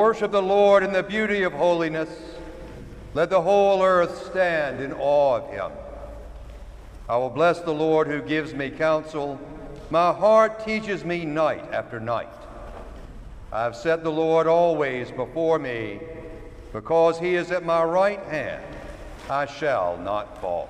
worship the Lord in the beauty of holiness. Let the whole earth stand in awe of him. I will bless the Lord who gives me counsel. My heart teaches me night after night. I have set the Lord always before me. Because he is at my right hand, I shall not fall.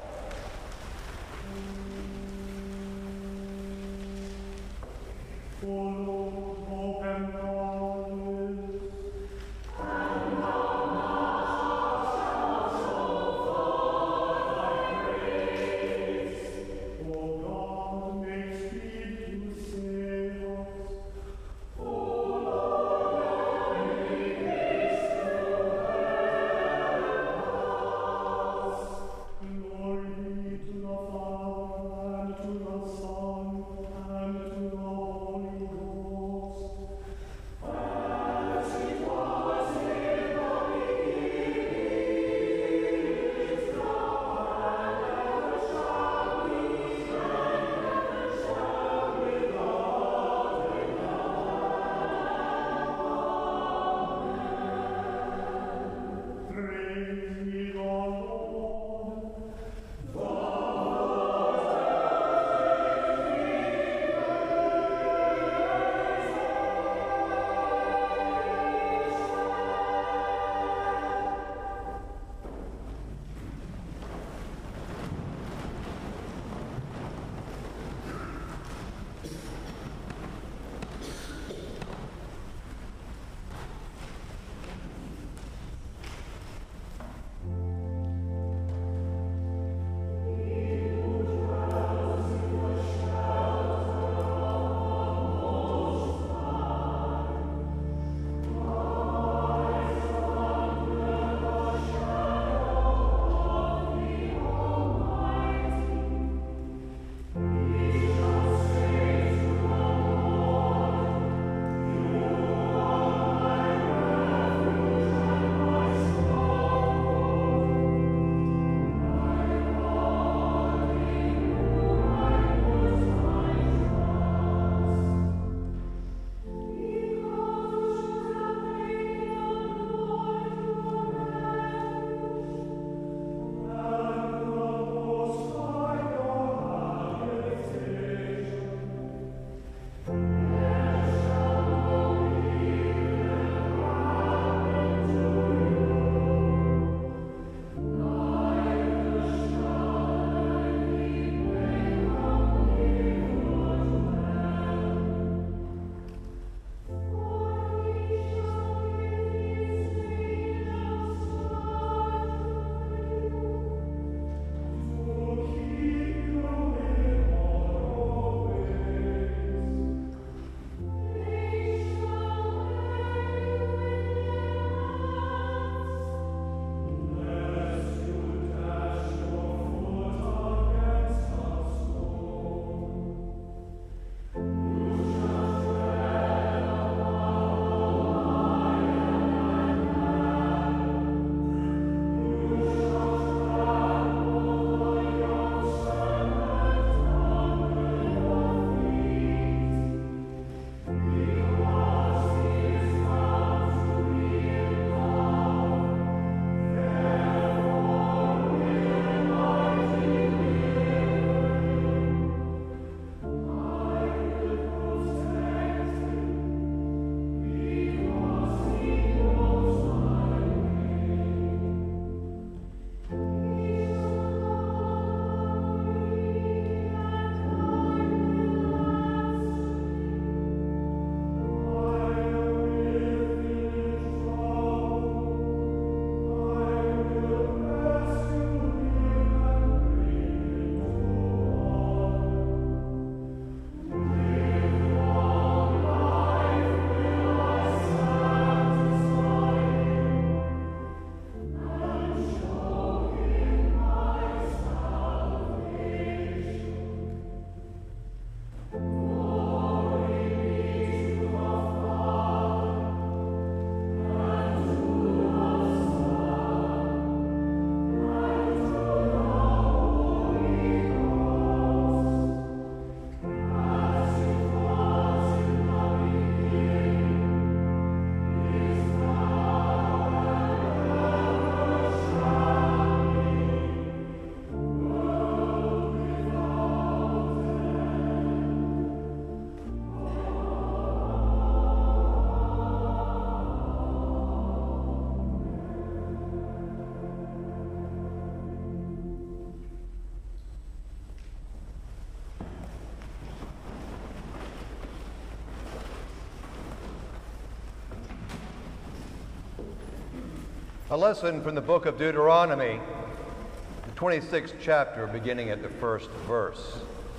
A lesson from the book of Deuteronomy, the 26th chapter, beginning at the first verse.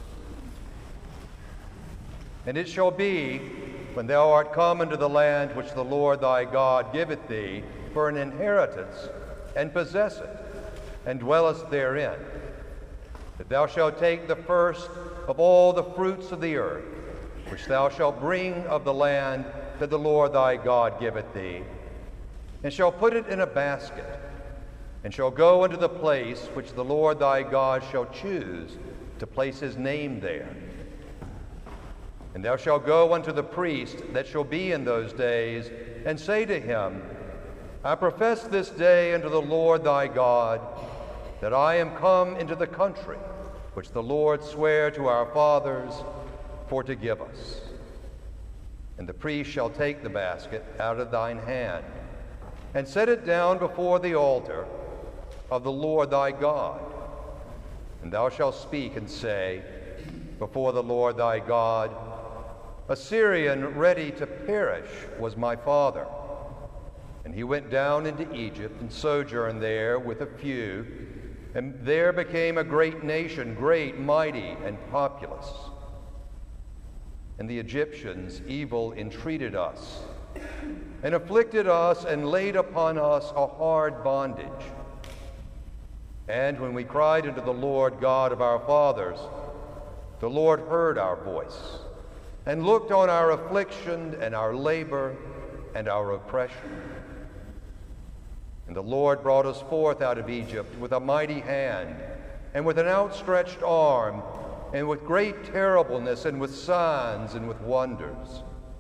And it shall be, when thou art come into the land which the Lord thy God giveth thee for an inheritance, and possess it, and dwellest therein, that thou shalt take the first of all the fruits of the earth, which thou shalt bring of the land that the Lord thy God giveth thee, and shall put it in a basket, and shall go unto the place which the Lord thy God shall choose to place his name there. And thou shalt go unto the priest that shall be in those days, and say to him, I profess this day unto the Lord thy God, that I am come into the country which the Lord sware to our fathers for to give us. And the priest shall take the basket out of thine hand, and set it down before the altar of the Lord thy God. And thou shalt speak and say, before the Lord thy God, a Syrian ready to perish was my father. And he went down into Egypt and sojourned there with a few, and there became a great nation, great, mighty, and populous. And the Egyptians evil entreated us, and afflicted us, and laid upon us a hard bondage. And when we cried unto the Lord God of our fathers, the Lord heard our voice, and looked on our affliction, and our labor, and our oppression. And the Lord brought us forth out of Egypt with a mighty hand, and with an outstretched arm, and with great terribleness, and with signs, and with wonders.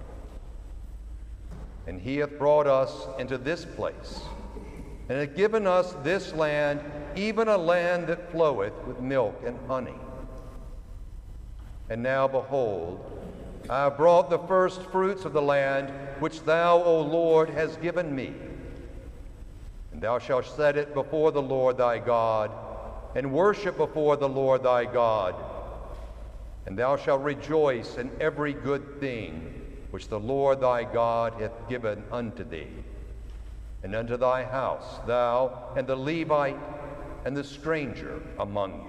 And he hath brought us into this place, and hath given us this land, even a land that floweth with milk and honey. And now, behold, I have brought the first fruits of the land, which thou, O Lord, hast given me. And thou shalt set it before the Lord thy God, and worship before the Lord thy God. And thou shalt rejoice in every good thing which the Lord thy God hath given unto thee, and unto thy house, thou and the Levite and the stranger among you.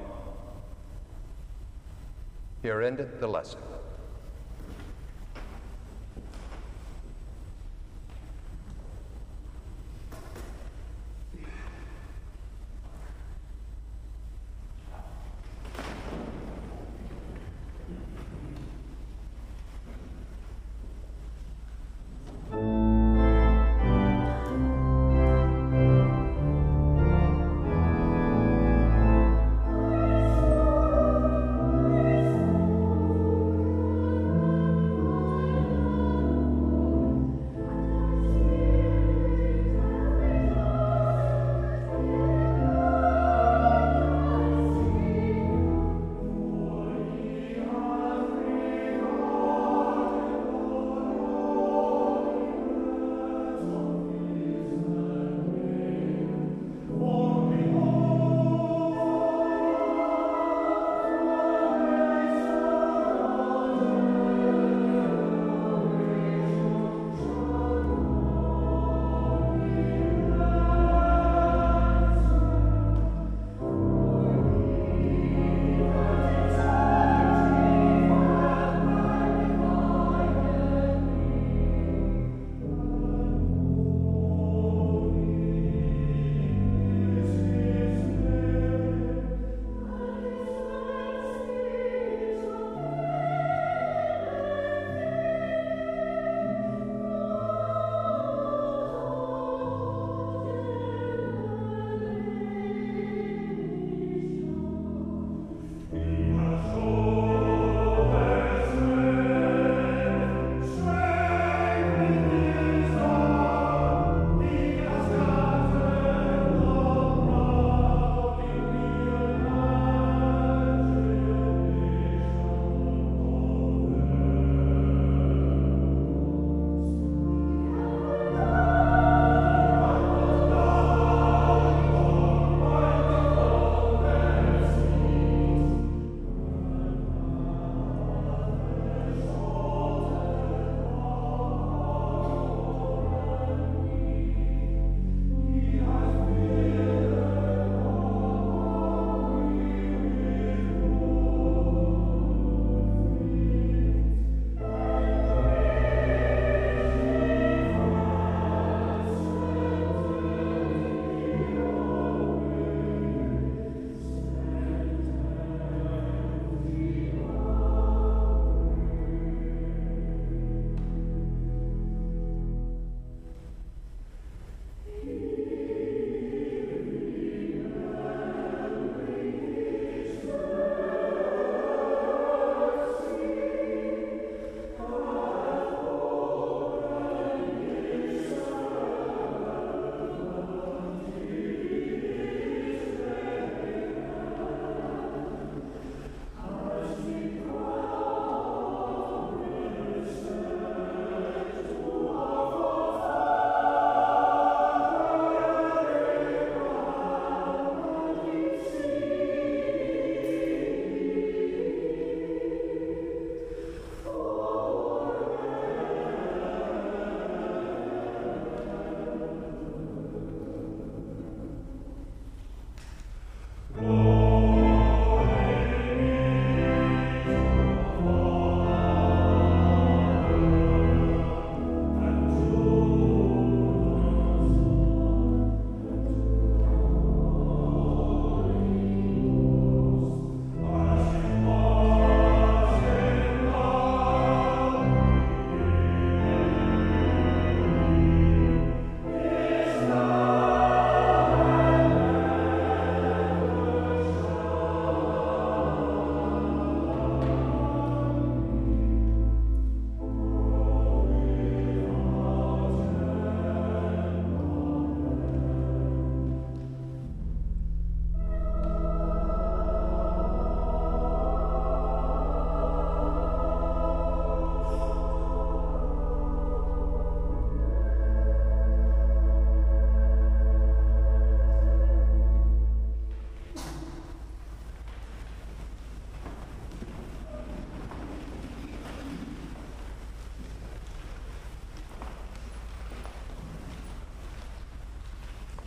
Here endeth the lesson.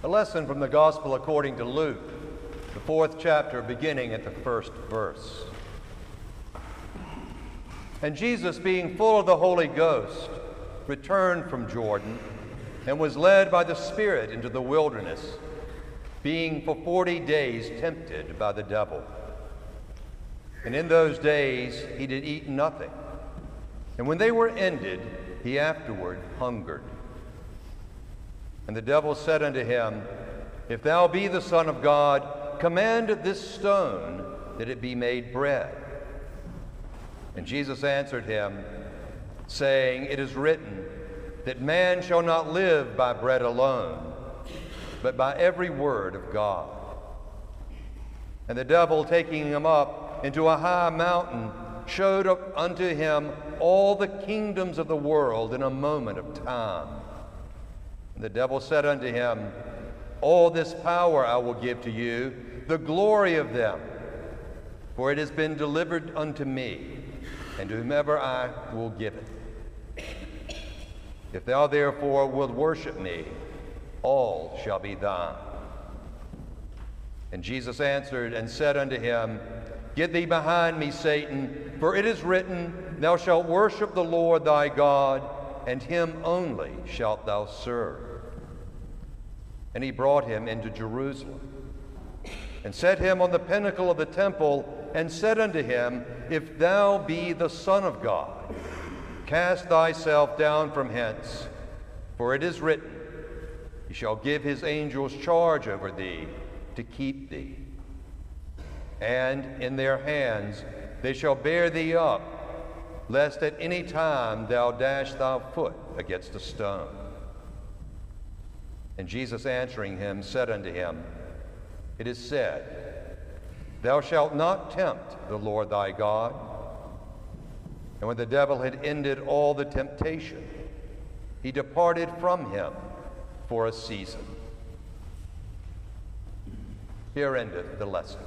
lesson from the Gospel according to Luke, the 4th chapter, beginning at the 1st verse. And Jesus, being full of the Holy Ghost, returned from Jordan and was led by the Spirit into the wilderness, being for 40 days tempted by the devil. And in those days he did eat nothing. And when they were ended, he afterward hungered. And the devil said unto him, If thou be the Son of God, command this stone that it be made bread. And Jesus answered him, saying, It is written, that man shall not live by bread alone, but by every word of God. And the devil, taking him up into a high mountain, showed up unto him all the kingdoms of the world in a moment of time. And the devil said unto him, All this power I will give to you, the glory of them, for it has been delivered unto me, and to whomever I will give it. If thou therefore wilt worship me, all shall be thine. And Jesus answered and said unto him, Get thee behind me, Satan, for it is written, Thou shalt worship the Lord thy God, and him only shalt thou serve. And he brought him into Jerusalem, and set him on the pinnacle of the temple, and said unto him, If thou be the Son of God, cast thyself down from hence, for it is written, He shall give his angels charge over thee, to keep thee. And in their hands they shall bear thee up, lest at any time thou dash thy foot against a stone. And Jesus answering him said unto him, It is said, Thou shalt not tempt the Lord thy God. And when the devil had ended all the temptation, he departed from him for a season. Here endeth the lesson.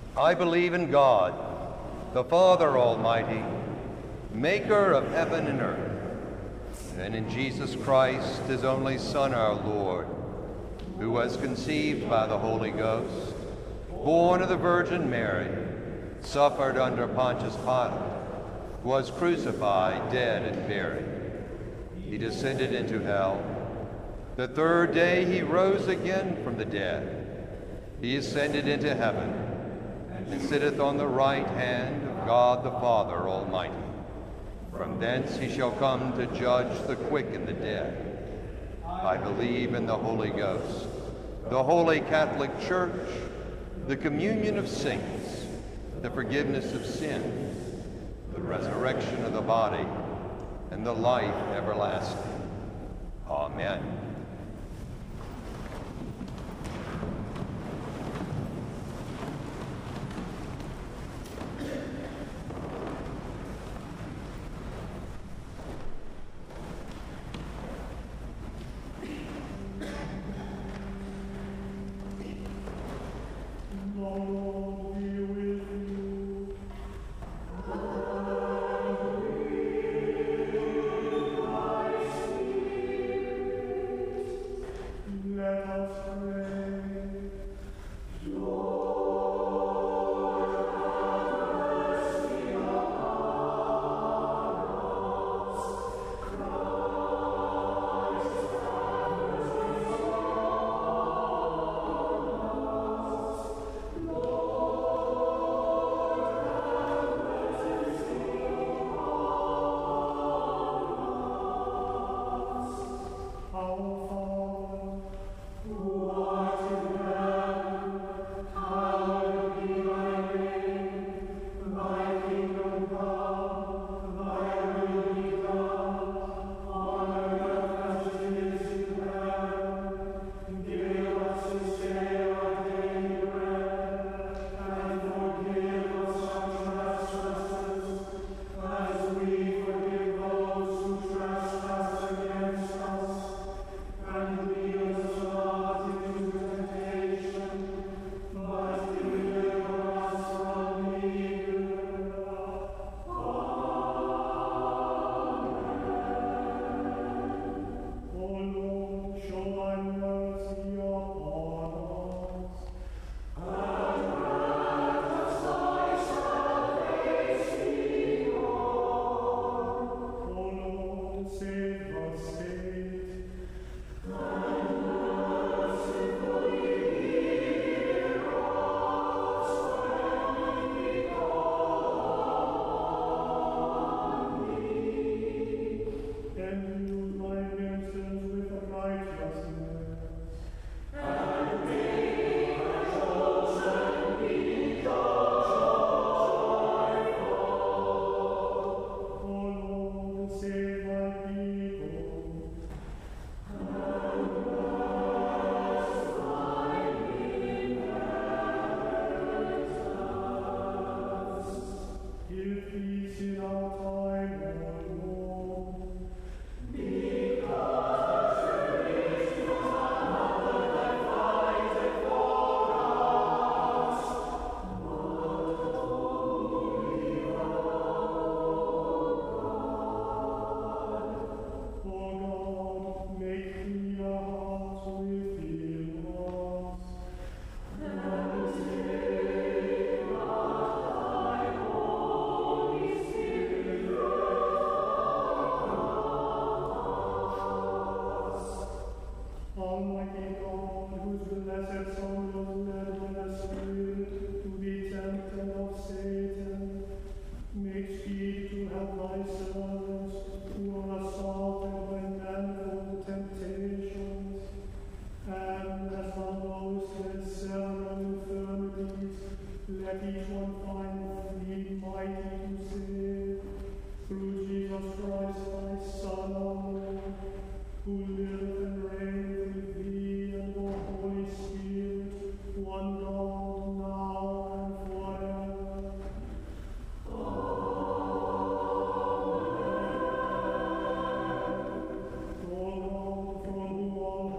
I believe in God, the Father Almighty, maker of heaven and earth, and in Jesus Christ, his only Son, our Lord, who was conceived by the Holy Ghost, born of the Virgin Mary, suffered under Pontius Pilate, was crucified, dead, and buried. He descended into hell. The third day he rose again from the dead. He ascended into heaven and sitteth on the right hand of God the Father Almighty. From thence he shall come to judge the quick and the dead. I believe in the Holy Ghost, the Holy Catholic Church, the communion of saints, the forgiveness of sins, the resurrection of the body, and the life everlasting. Amen.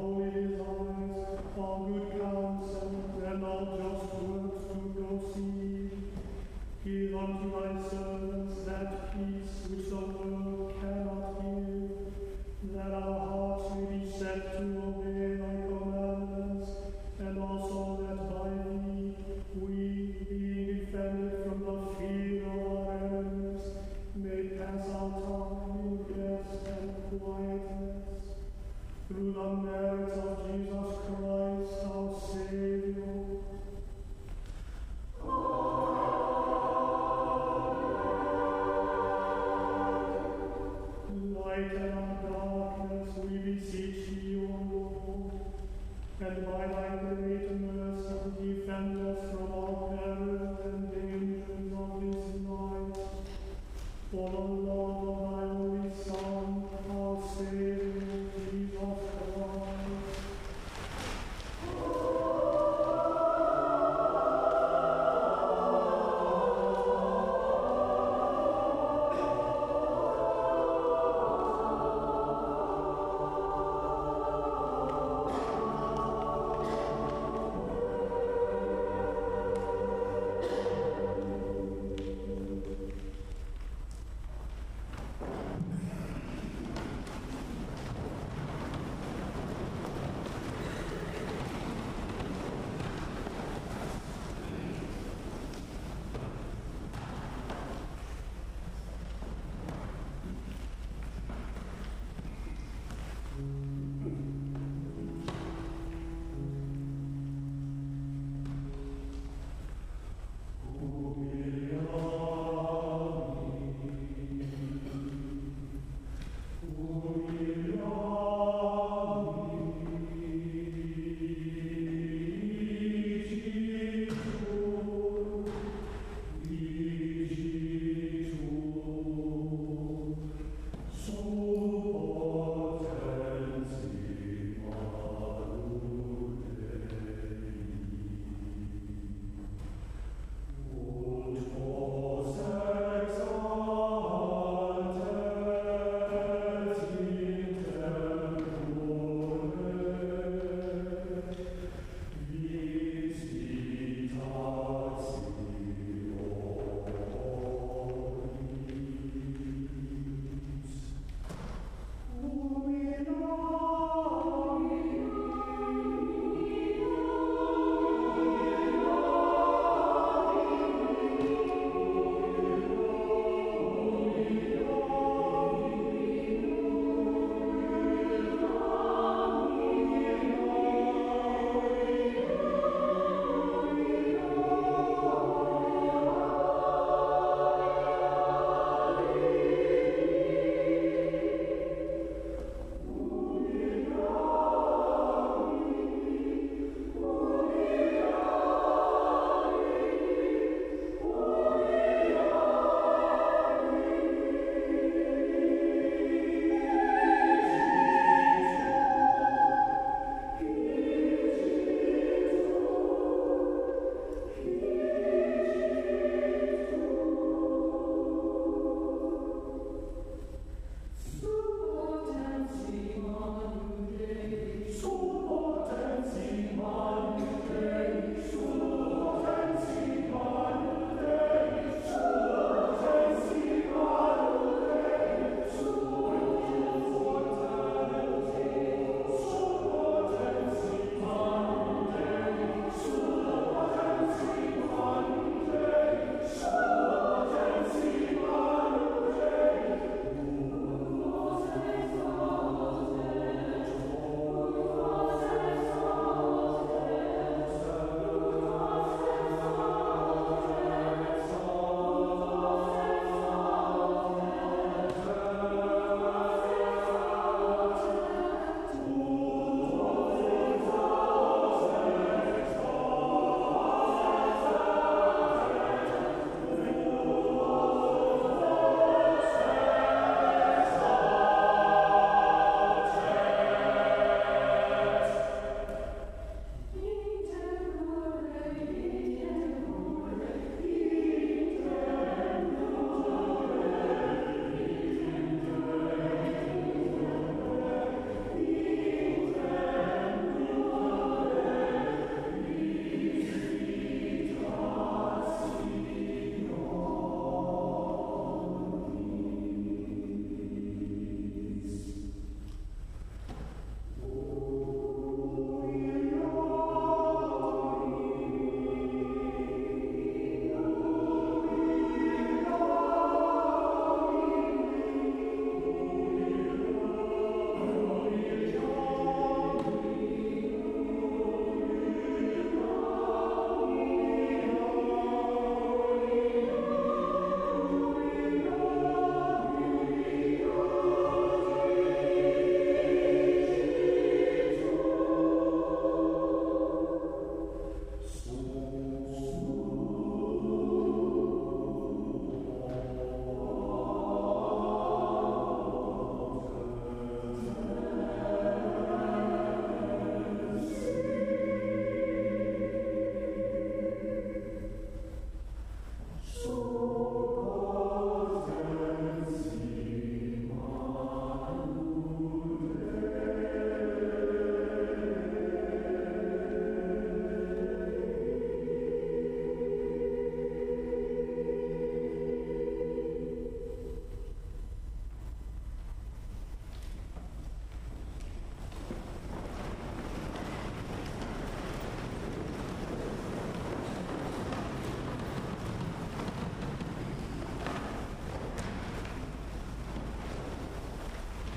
All good counsel and all just works to proceed. Give unto thy servants that peace which the world cannot give, that our hearts may be set to obey thy commandments, and also that by thee we, being defended from the fear of our enemies, may pass our time in rest and quietness. Through the merits of Jesus Christ, our Savior.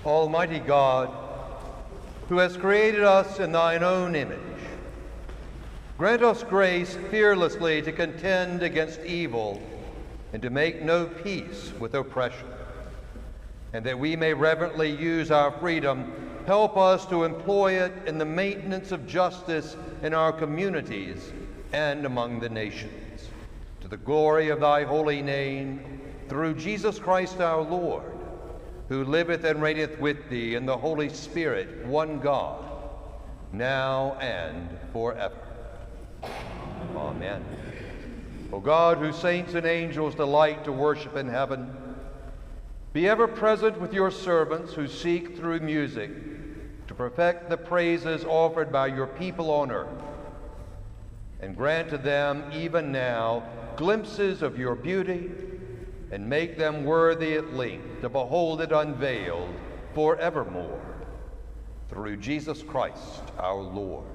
Almighty God, who has created us in thine own image, grant us grace fearlessly to contend against evil and to make no peace with oppression, and that we may reverently use our freedom. Help us to employ it in the maintenance of justice in our communities and among the nations. To the glory of thy holy name, through Jesus Christ our Lord, who liveth and reigneth with thee in the Holy Spirit, one God, now and forever. Amen. O God, whose saints and angels delight to worship in heaven, be ever present with your servants who seek through music to perfect the praises offered by your people on earth, and grant to them even now glimpses of your beauty, and make them worthy at length to behold it unveiled forevermore. Through Jesus Christ our Lord.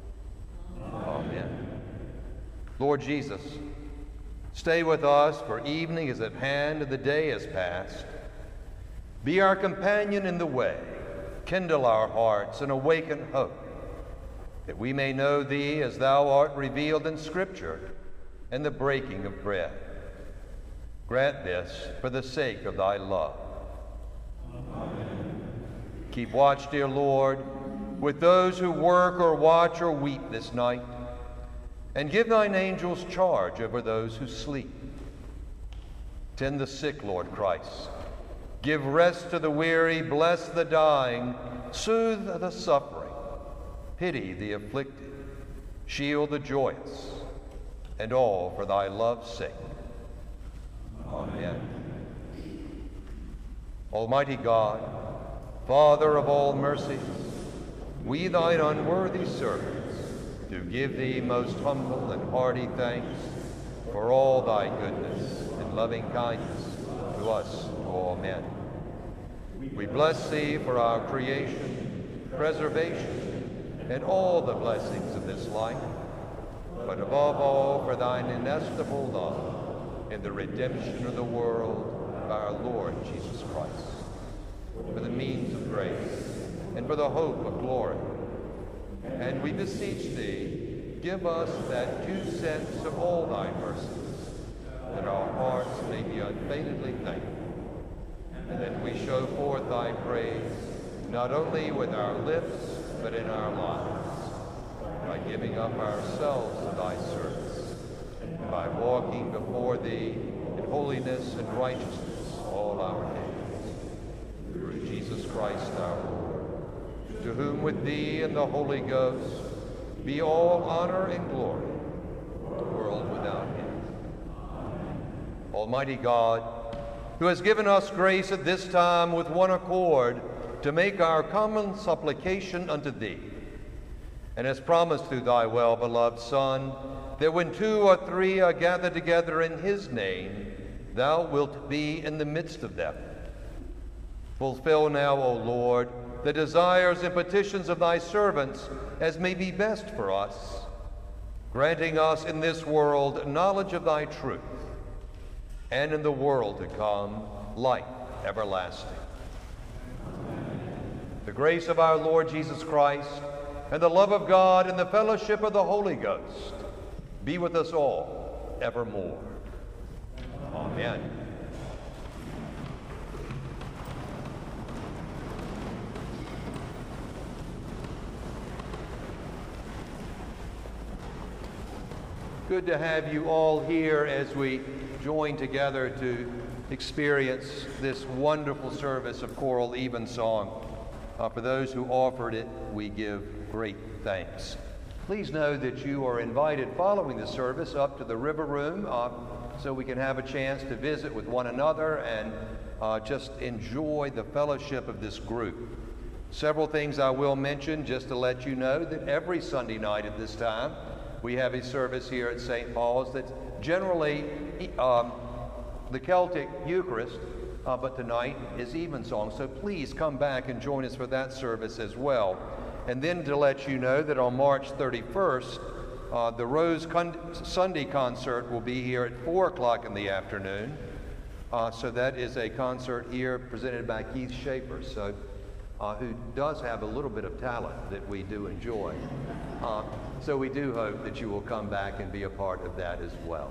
Amen. Lord Jesus, stay with us, for evening is at hand and the day is past. Be our companion in the way, kindle our hearts and awaken hope, that we may know thee as thou art revealed in Scripture and the breaking of bread. Grant this for the sake of thy love. Amen. Keep watch, dear Lord, with those who work or watch or weep this night, and give thine angels charge over those who sleep. Tend the sick, Lord Christ. Give rest to the weary, bless the dying, soothe the suffering, pity the afflicted, shield the joyous, and all for thy love's sake. Amen. Almighty God, Father of all mercies, we thine unworthy servants do give thee most humble and hearty thanks for all thy goodness and loving kindness to us, to all men. We bless thee for our creation, preservation, and all the blessings of this life, but above all for thine inestimable love in the redemption of the world of our Lord Jesus Christ, for the means of grace and for the hope of glory. And we beseech thee, give us that due sense of all thy mercies, that our hearts may be unfeignedly thankful, and that we show forth thy praise, not only with our lips, but in our lives, by giving up ourselves to thy service, and by walking before thee in holiness and righteousness all our days. Through Jesus Christ our Lord, to whom with thee and the Holy Ghost be all honor and glory, world without end. Almighty God, who has given us grace at this time with one accord to make our common supplication unto thee, and has promised through thy well-beloved Son, that when two or three are gathered together in his name, thou wilt be in the midst of them. Fulfill now, O Lord, the desires and petitions of thy servants as may be best for us, granting us in this world knowledge of thy truth, and in the world to come, life everlasting. The grace of our Lord Jesus Christ, and the love of God, and the fellowship of the Holy Ghost be with us all evermore. Amen. Good to have you all here as we join together to experience this wonderful service of choral evensong. For those who offered it, we give great thanks. Please know that you are invited following the service up to the River Room so we can have a chance to visit with one another and just enjoy the fellowship of this group. Several things I will mention just to let you know that every Sunday night at this time we have a service here at St. Paul's that's generally the Celtic Eucharist, but tonight is evensong. So please come back and join us for that service as well. And then to let you know that on March 31st, the Rose Sunday concert will be here at 4 o'clock in the afternoon. So that is a concert here presented by Keith Schaefer. So who does have a little bit of talent that we do enjoy. So we do hope that you will come back and be a part of that as well.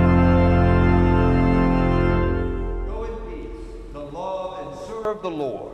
The Lord.